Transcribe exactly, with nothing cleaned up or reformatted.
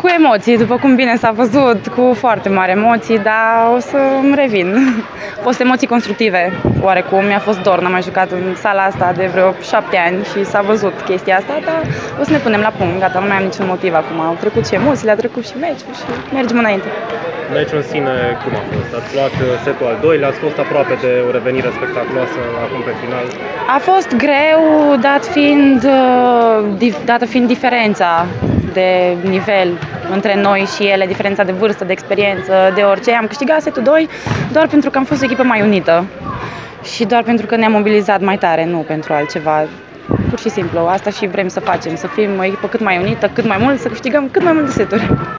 cu emoții, după cum bine s-a văzut, cu foarte mari emoții, dar o să îmi revin. Au fost emoții constructive, oarecum. Mi-a fost dor, n-am mai jucat în sala asta de vreo șapte ani și s-a văzut chestia asta, dar o să ne punem la punct, gata, nu mai am niciun motiv acum. Au trecut și emoțiile, a trecut și meciul și mergem înainte. Meciul în sine, cum a fost? Ați luat setul al doilea, ați fost aproape de o revenire spectaculoasă acum pe final. A fost greu, dat fiind, dată fiind diferența de nivel între noi și ele, diferența de vârstă, de experiență, de orice. Am câștigat setul doi doar pentru că am fost o echipă mai unită și doar pentru că ne-am mobilizat mai tare, nu pentru altceva. Pur și simplu, asta și vrem să facem, să fim o echipă cât mai unită, cât mai mult, să câștigăm cât mai multe seturi.